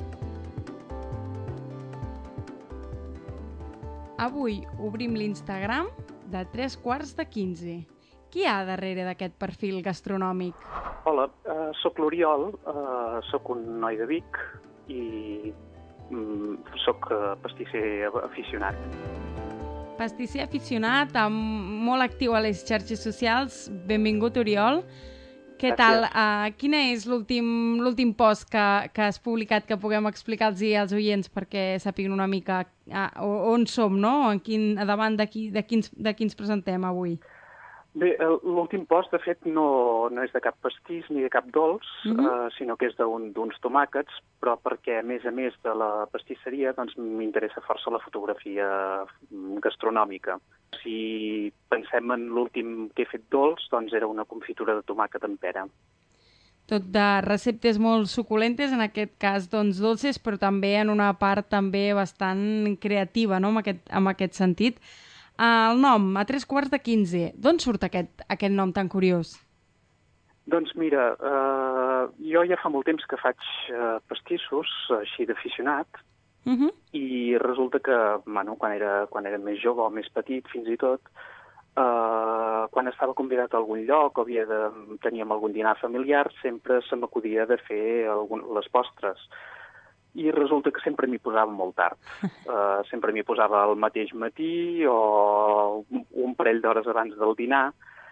Avui obrim l'Instagram de tres quarts de quinze. Qui hi ha darrere d'aquest perfil gastronòmic? Hola, uh, soc l'Oriol, uh, soc un noi de Vic i mm, soc uh, pastisser aficionat. Pastisser aficionat, amb molt actiu a les xarxes socials. Benvingut, Oriol. Què tal? Uh, quin és l'últim l'últim post que, que has publicat que puguem explicar-los als oients perquè sàpiguen una mica uh, on som, no? En quin, davant de, qui, de, quins, de quins presentem avui? Bé, l'últim post, de fet, no, no és de cap pastís ni de cap dolç, uh-huh. uh, sinó que és d'un, d'uns tomàquets, però perquè, a més a més de la pastisseria, doncs m'interessa força la fotografia gastronòmica. Si pensem en l'últim que he fet dolç, doncs era una confitura de tomàquet amb pera. Tot de receptes molt suculentes, en aquest cas doncs dolces, però també en una part també bastant creativa, no?, en aquest, en aquest sentit. El nom, a tres quarts de quinze. D'on surt aquest, aquest nom tan curiós? Doncs mira, eh, jo ja fa molt temps que faig eh, pastissos, així d'aficionat, uh-huh. i resulta que, bueno, quan era, quan era més jove o més petit, fins i tot, eh, quan estava convidat a algun lloc o havia de, teníem algun dinar familiar, sempre se m'acudia de fer algun, les postres. I resulta que sempre m'hi posava molt tard. Uh, sempre m'hi posava el mateix matí o un parell d'hores abans del dinar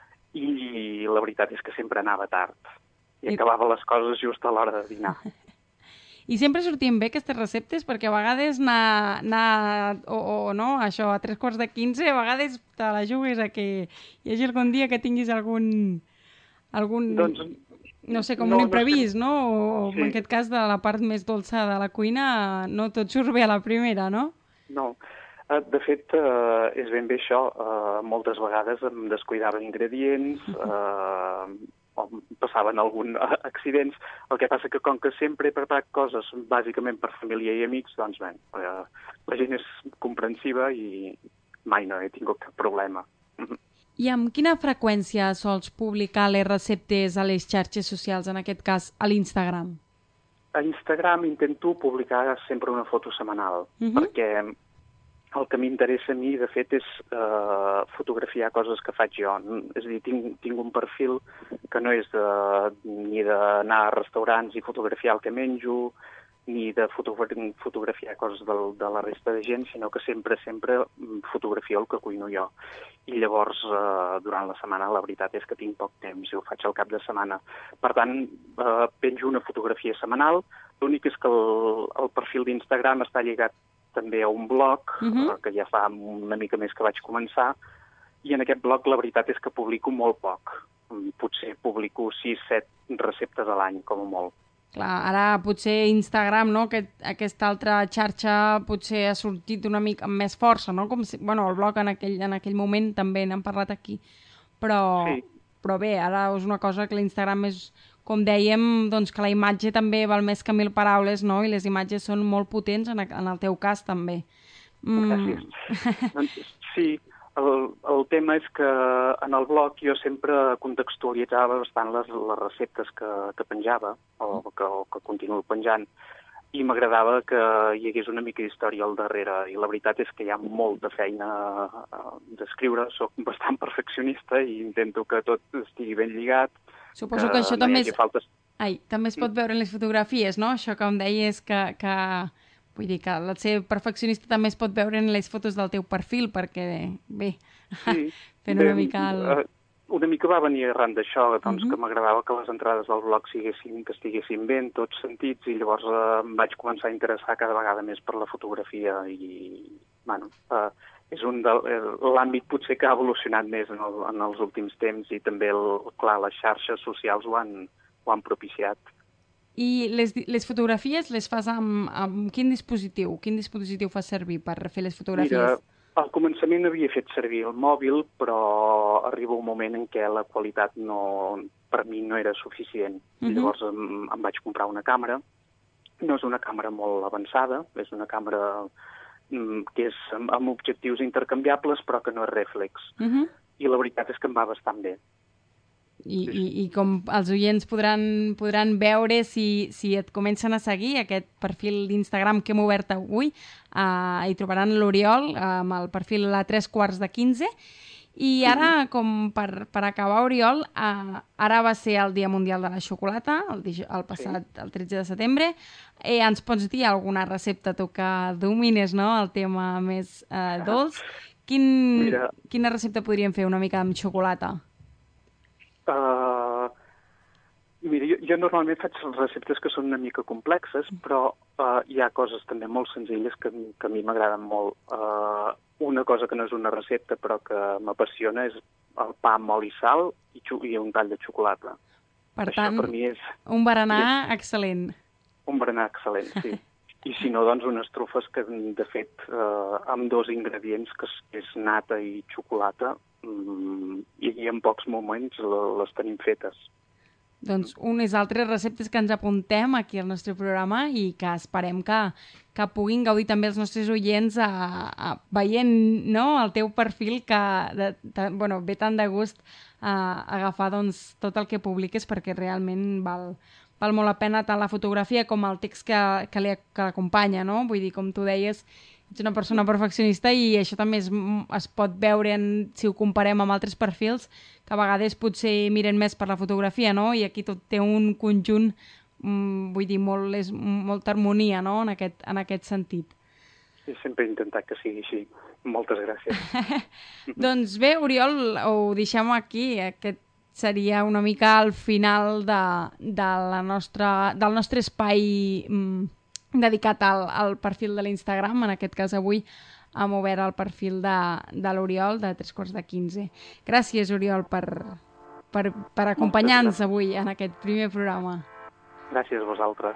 i la veritat és que sempre anava tard. I, I... acabava les coses just a l'hora de dinar. I sempre sortien bé aquestes receptes? Perquè a vegades anar, anar o, o no, això, a tres quarts de quinze, a vegades te la jugues a que hi hagi algun dia que tinguis algun... algun... Doncs... No sé, com no, un imprevist, no? no? O sí. En aquest cas, de la part més dolça de la cuina, no tot surt bé a la primera, no? No. De fet, és ben bé això. Moltes vegades em descuidava ingredients, eh, o passaven algun accidents. El que passa que com que sempre he preparat coses bàsicament per família i amics, doncs bé, la gent és comprensiva i mai no he tingut cap problema. I amb quina freqüència sols publicar les receptes a les xarxes socials, en aquest cas a l'Instagram? A Instagram intento publicar sempre una foto setmanal, uh-huh. perquè el que m'interessa a mi, de fet, és uh, fotografiar coses que faig jo. És a dir, tinc, tinc un perfil que no és de, ni d'anar a restaurants i fotografiar el que menjo, ni de fotografiar coses de, de la resta de gent, sinó que sempre, sempre fotografio el que cuino jo. I llavors, eh, durant la setmana, la veritat és que tinc poc temps i ho faig al cap de setmana. Per tant, eh, penjo una fotografia setmanal. L'únic és que el, el perfil d'Instagram està lligat també a un blog, uh-huh. eh, que ja fa una mica més que vaig començar, i en aquest blog la veritat és que publico molt poc. Potser publico sis set receptes a l'any, com a molt. Clar, ara potser Instagram, no? Aquest, aquesta altra xarxa potser ha sortit una mica amb més força, no? Com si, bueno, el blog en aquell, en aquell moment també n'hem parlat aquí, però, sí. però bé, ara és una cosa que l'Instagram és com dèiem, doncs, que la imatge també val més que mil paraules, no? I les imatges són molt potents, en, en el teu cas també. Mm. Gràcies. Doncs, sí, el, el tema és que en el blog jo sempre contextualitzava bastant les, les receptes que, que penjava, o que, o que continuo penjant, i m'agradava que hi hagués una mica d'història al darrere, i la veritat és que hi ha molta feina d'escriure, soc bastant perfeccionista i intento que tot estigui ben lligat. Suposo que, que això no també, és... faltes... Ai, també es pot veure en les fotografies, no? Això que em deies que, que... Vull dir que el ser perfeccionista també es pot veure en les fotos del teu perfil, perquè, bé, sí, fent una bé, mica el... Uh... Una mica va venir arran d'això, doncs, uh-huh. que m'agradava que les entrades del blog siguessin, que estiguessin ben, tots sentits, i llavors eh, em vaig començar a interessar cada vegada més per la fotografia i, bueno, eh, és un de l'àmbit potser que ha evolucionat més en, el, en els últims temps i també, el, clar, les xarxes socials ho han, ho han propiciat. I les, les fotografies les fas amb, amb quin dispositiu? Quin dispositiu fas servir per fer les fotografies? Mira, al començament havia fet servir el mòbil, però arriba un moment en què la qualitat no, per mi no era suficient. Uh-huh. Llavors em, em vaig comprar una càmera. No és una càmera molt avançada, és una càmera mm, que és amb, amb objectius intercanviables, però que no és rèflex. Uh-huh. I la veritat és que em va bastant bé. I, i, i com els oients podran, podran veure si, si et comencen a seguir aquest perfil d'Instagram que hem obert avui, uh, hi trobaran l'Oriol uh, amb el perfil a tres quarts de quinze. I ara, com per, per acabar, Oriol, uh, ara va ser el Dia Mundial de la Xocolata, el, el passat, sí. el tretze de setembre. Eh, ens pots dir alguna recepta tu que domines, no?, el tema més uh, dolç. Quin, Mira. Quina recepta podríem fer una mica amb xocolata? Uh, mira, jo, jo normalment faig receptes que són una mica complexes, però uh, hi ha coses també molt senzilles que, que a mi m'agraden molt. Uh, una cosa que no és una recepta però que m'apassiona és el pa amb oli i sal i, i un tall de xocolata. Per Això tant, per mi és, un berenar és, excel·lent. Un berenar excel·lent, sí. I si no, doncs unes trufes que, de fet, uh, amb dos ingredients, que és, és nata i xocolata, i, i en pocs moments les tenim fetes. Doncs unes altres receptes que ens apuntem aquí al nostre programa i que esperem que, que puguin gaudir també els nostres oients a, a, veient, no?, el teu perfil que de, de, bueno, ve tan de gust a, a agafar doncs, tot el que publiques, perquè realment val, val molt la pena tant la fotografia com el text que, que, li, que l'acompanya, no? Vull dir, com tu deies, ets una persona perfeccionista i això també es, es pot veure en, si ho comparem amb altres perfils que a vegades potser miren més per la fotografia, no? I aquí tot té un conjunt, mm, vull dir, molt, és, molta harmonia, no?, en aquest, en aquest sentit. Sí, sempre he intentat que sigui així. Moltes gràcies. Doncs bé, Oriol, ho deixem aquí. Aquest seria una mica el final de, de la nostra, del nostre espai mm, dedicat al, al perfil de l'Instagram. En aquest cas avui hem obert el perfil de, de l'Oriol de tres quarts de quinze. Gràcies, Oriol, per, per, per acompanyar-nos avui en aquest primer programa. Gràcies a vosaltres.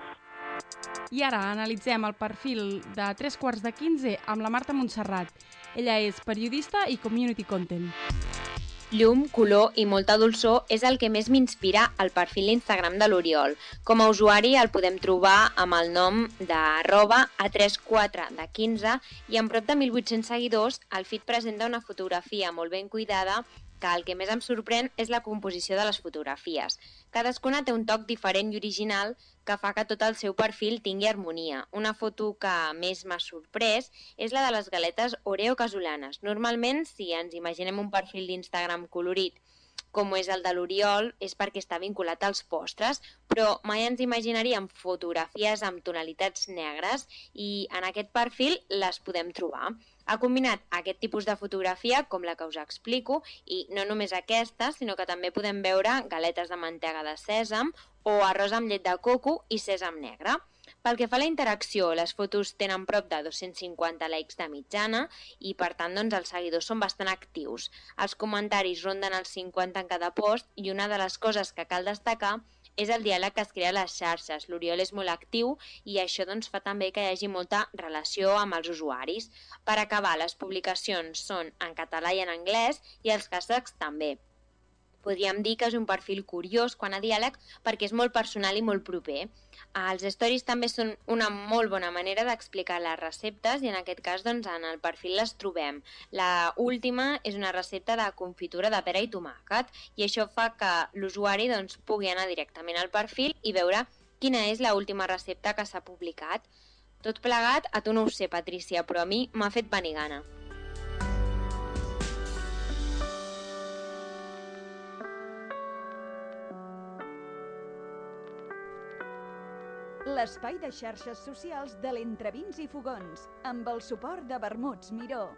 I ara analitzem el perfil de tres quarts de quinze amb la Marta Montserrat. Ella és periodista i community content. Llum, color i molta dolçor és el que més m'inspira al perfil d'Instagram de l'Oriol. Com a usuari el podem trobar amb el nom de arroba a tres quatre de quinze i amb prop de mil vuit-cents seguidors el feed presenta una fotografia molt ben cuidada que el que més em sorprèn és la composició de les fotografies. Cadascuna té un toc diferent i original que fa que tot el seu perfil tingui harmonia. Una foto que més m'ha sorprès és la de les galetes Oreo casolanes. Normalment, si ens imaginem un perfil d'Instagram colorit com és el de l'Oriol, és perquè està vinculat als postres, però mai ens imaginaríem fotografies amb tonalitats negres i en aquest perfil les podem trobar. Ha combinat aquest tipus de fotografia, com la que us explico, i no només aquesta, sinó que també podem veure galetes de mantega de sèsam o arròs amb llet de coco i sèsam negre. Pel que fa a la interacció, les fotos tenen prop de dos-cents cinquanta likes de mitjana i, per tant, doncs, els seguidors són bastant actius. Els comentaris ronden els cinquanta en cada post i una de les coses que cal destacar és el diàleg que es crea a les xarxes. L'Oriol és molt actiu i això doncs, fa també que hi hagi molta relació amb els usuaris. Per acabar, les publicacions són en català i en anglès i els hashtags també. Podríem dir que és un perfil curiós quant a diàleg perquè és molt personal i molt proper. Els stories també són una molt bona manera d'explicar les receptes i en aquest cas doncs, en el perfil les trobem. La última és una recepta de confitura de pera i tomàquet i això fa que l'usuari doncs, pugui anar directament al perfil i veure quina és la última recepta que s'ha publicat. Tot plegat, a tu no ho sé, Patrícia, però a mi m'ha fet venir gana. L'espai de xarxes socials de l'Entre Vins i Fogons, amb el suport de Vermuts Miró.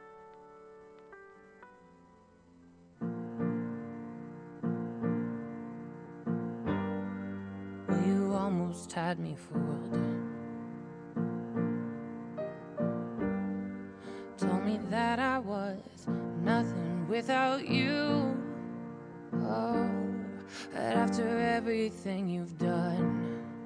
Well, you almost had me fooled. Told me that I was nothing without you. Oh, but after everything you've done,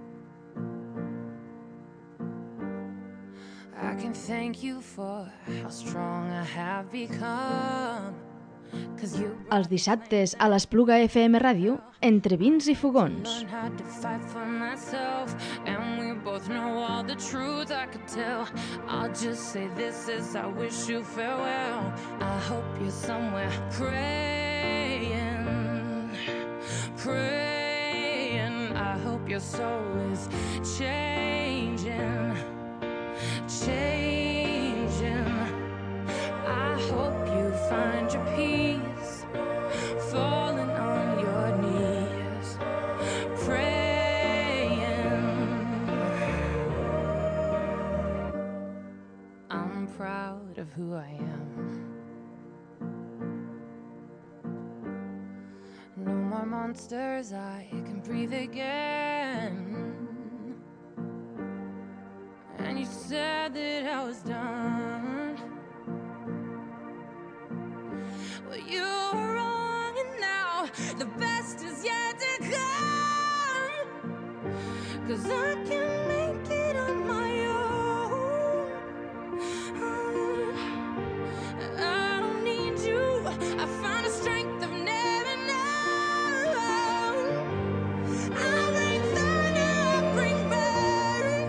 I can thank you for how strong I have become. Els dissabtes a l'Espluga F M Ràdio, Entre Vins i Fogons. And we both know all the truth I could tell. I'll just say this as I wish you farewell. I hope you're somewhere praying, praying. I hope your soul is changing, changing. I hope you find your peace, falling on your knees, praying. I'm proud of who I am. No more monsters, I can breathe again. And you said that I was done. Well, you were wrong, and now the best is yet to come. 'Cause I can make it on my own. I don't need you. I found a strength I've never known. I'll bring thunder, I'll bring burn.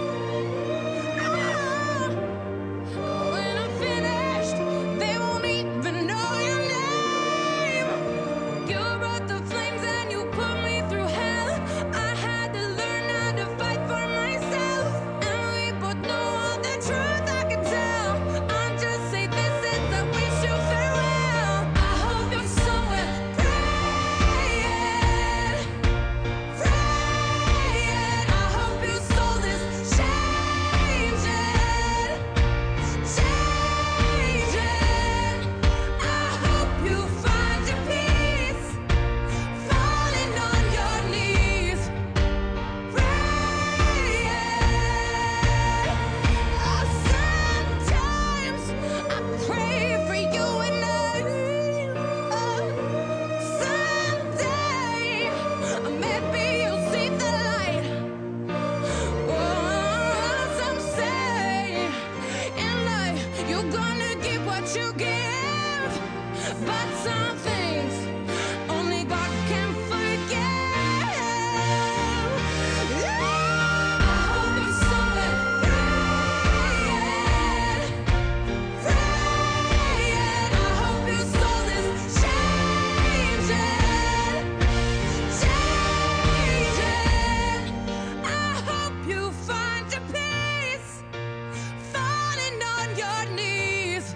When I'm finished, they won't even know your name. You brought the flames and you put me through hell. I had to learn how to fight for myself. And we both know all the truth I can tell. I'll just say this is I wish you farewell. I hope you're somewhere praying, praying. I hope your soul is changing, changing. I hope you find your peace, falling on your knees, praying. Oh, sometimes I pray for you and I. Oh, someday maybe you'll see the light. Oh, some say in life you're gonna get what you give, but some things only God can forgive. I hope you're somewhere praying, praying. I hope your soul is changing, changing. I hope you find your peace, falling on your knees,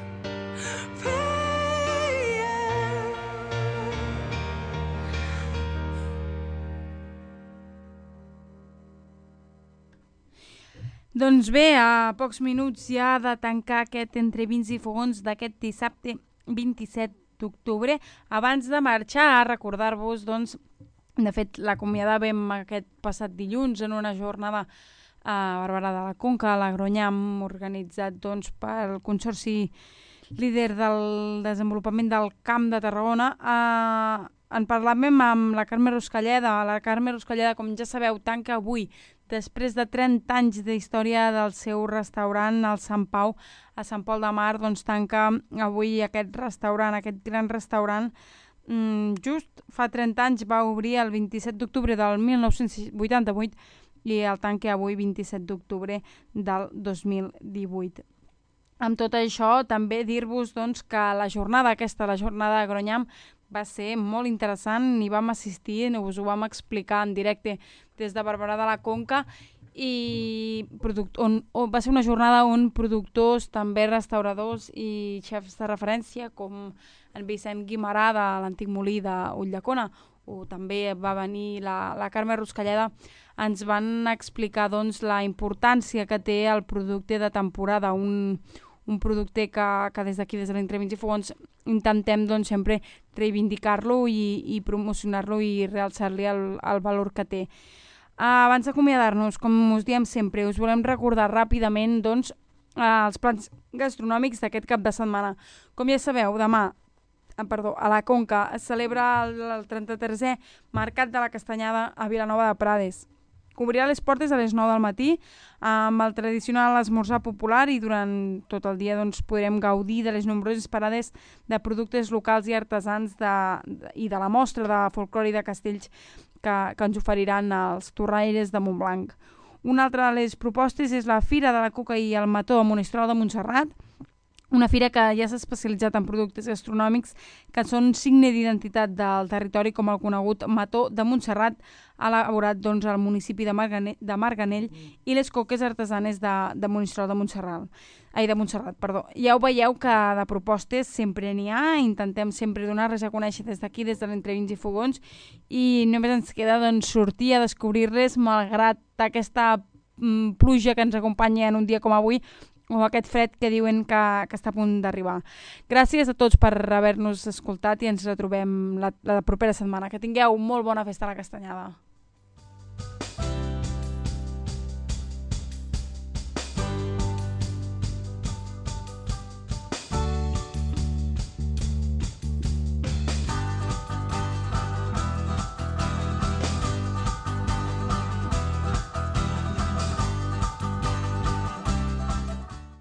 praying. Doncs bé, a pocs minuts ja de tancar aquest Entre Vins i Fogons d'aquest dissabte vint-i-set d'octubre. Abans de marxar, a recordar-vos, doncs, de fet, l'acomiadàvem aquest passat dilluns en una jornada a Barberà de la Conca, a l'Agronyam, organitzat doncs, pel Consorci Líder del Desenvolupament del Camp de Tarragona. Eh, en parlàvem amb la Carme Ruscalleda. La Carme Ruscalleda, com ja sabeu, tanca avui, després de trenta anys d'història del seu restaurant, al Sant Pau, a Sant Pol de Mar, doncs tanca avui aquest restaurant, aquest gran restaurant mm, just fa trenta anys va obrir el vint-i-set d'octubre del mil nou-cents vuitanta-vuit i el tanque avui vint-i-set d'octubre del dos mil divuit. Amb tot això, també dir-vos doncs, que la jornada aquesta, la jornada de Gronyam, va ser molt interessant, hi vam assistir, us ho vam explicar en directe des de Barberà de la Conca, i product, on, on, va ser una jornada on productors, també restauradors i xefs de referència, com en Vicent Guimarà de l'antic molí d'Ulldecona, o també va venir la, la Carme Ruscalleda, ens van explicar doncs, la importància que té el producte de temporada, un, un producte que, que des d'aquí, des de l'Entre Vins i Fogons, intentem doncs, sempre reivindicar-lo i, i promocionar-lo i realçar-li el, el valor que té. Uh, abans d'acomiadar-nos, com us diem sempre, us volem recordar ràpidament doncs, uh, els plans gastronòmics d'aquest cap de setmana. Com ja sabeu, demà uh, perdó, a la Conca es celebra el, el trenta-tercer Mercat de la Castanyada a Vilanova de Prades. Obrirà les portes a les nou del matí amb el tradicional esmorzar popular i durant tot el dia doncs, podrem gaudir de les nombroses parades de productes locals i artesans de, de, i de la mostra de folclore i de castells que, que ens oferiran els torraires de Montblanc. Una altra de les propostes és la Fira de la Cuca i el Mató a Monistrol de Montserrat, una fira que ja s'ha especialitzat en productes gastronòmics que són signe d'identitat del territori, com el conegut Mató de Montserrat, elaborat doncs, al municipi de, Margane de Marganell, i les coques artesanes de, de Monistrol de Montserrat. Ai, de Montserrat, perdó. Ja ho veieu que de propostes sempre n'hi ha, intentem sempre donar-les a conèixer des d'aquí, des de l'Entre Vins i Fogons, i només ens queda doncs, sortir a descobrir-les, malgrat aquesta mm, pluja que ens acompanya en un dia com avui, o aquest fred que diuen que, que està a punt d'arribar. Gràcies a tots per haver-nos escoltat i ens retrobem la, la propera setmana. Que tingueu molt bona festa a la Castanyada.